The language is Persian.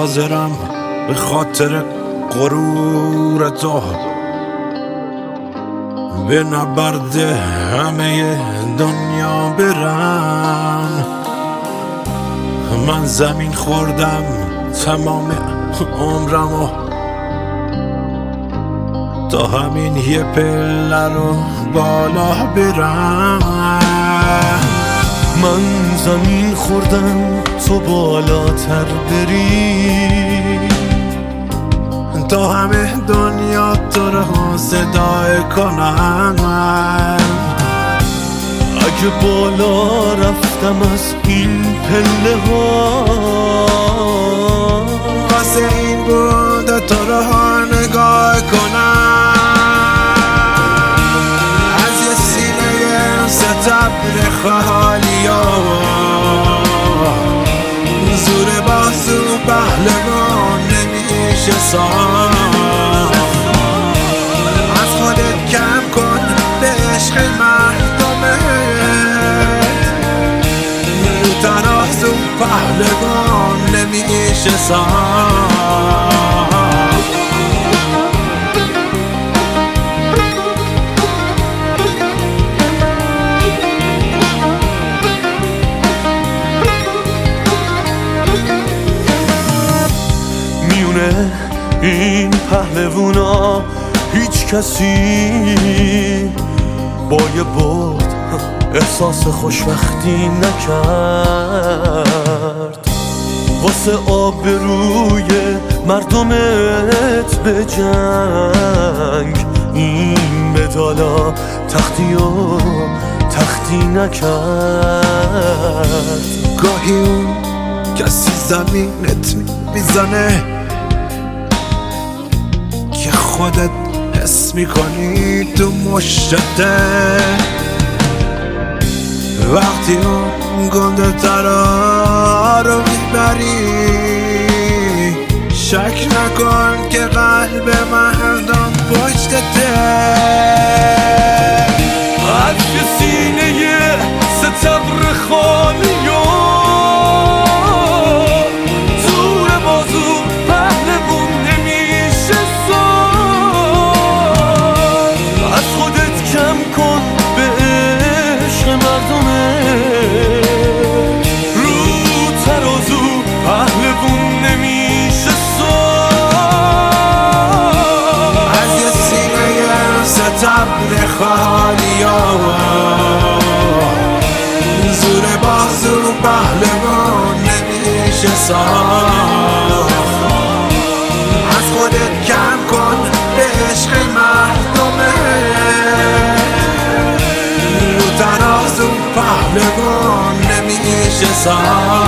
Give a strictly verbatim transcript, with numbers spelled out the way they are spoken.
حاضرم به خاطر غرور تو به نبرد همه دنیا برم. من زمین خوردم تمام عمرمو تا همین یه پله رو بالا برم. من زمین خوردم تو بالاتر بری تا همه دنیا تو رو صدای کنم. اگه بالا رفتم از این پله ها واسه این بود تو رو نگاه کنم. از یه سینه ستبر خالی ها زور بازو پهلوان نمیشه ساخت. از خودت کم کن به عشق مردمت رو ترازو پهلوان نمیشه ساخت. این پهلوونا هیچ کسی با یه برد احساس خوشبختی نکرد. واسه آبروی مردمت به جنگ این مدالا تختی و تختی نکرد. گاهی اون کسی زمینت میزنه که خودت حس میکنی تو مشته. وقتی اون گنده ترا رو میبری شک نکن که قلب مردم پشتته. از یه سینه ستبر خالی و زور بازو پهلوون نمیشه ساخت. از خودت کم کن به عشق مردمت رو ترازو پهلوون نمیشه ساخت. از یه سینه ستبر خالی ها زور بازو پهلوان نمیشه ساخت. از خودت کم کن به عشق مردمت رو ترازو پهلوان نمیشه ساخت.